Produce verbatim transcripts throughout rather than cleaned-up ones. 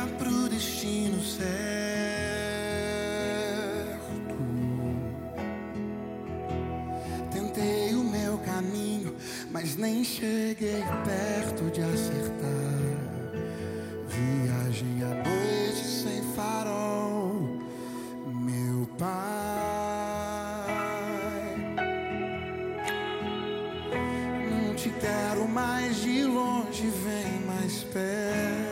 vida pro destino certo. Tentei o meu caminho, mas nem cheguei perto de acertar. Viagem à noite sem farol, meu pai. Não te quero mais de longe, vem mais perto.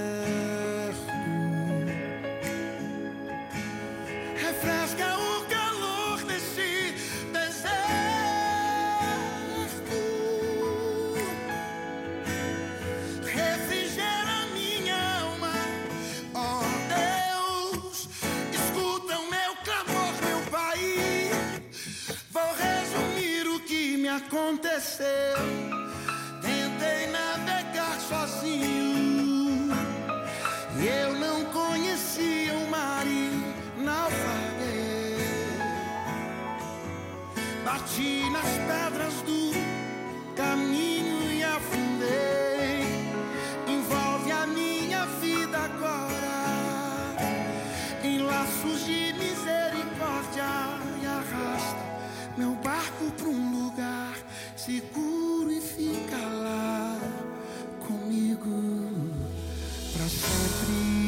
Refresca o calor desse deserto. Refrigera minha alma, ó Deus. Escuta o meu clamor, meu Pai. Vou resumir o que me aconteceu. Tentei navegar sozinho e eu não conhecia o mar e naufraguei. Bati nas pedras do caminho e afundei. Envolve a minha vida agora em laços de misericórdia e arrasta meu barco pra um lugar seguro e fica lá comigo pra sempre.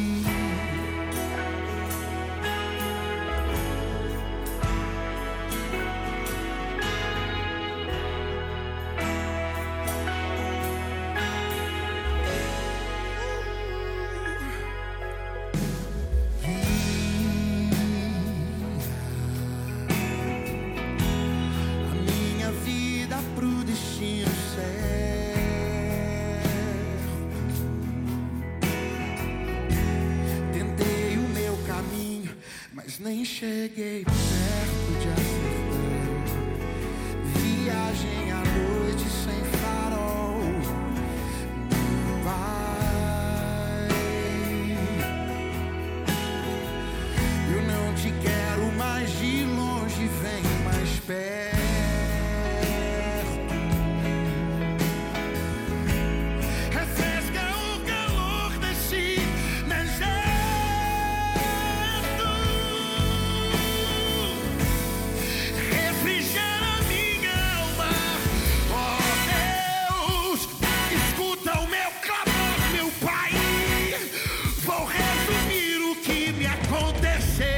Nem cheguei perto de acertar. Viagem à noite sem farol, meu Pai. Eu não te quero mais de longe, vem mais perto. Aconteceu.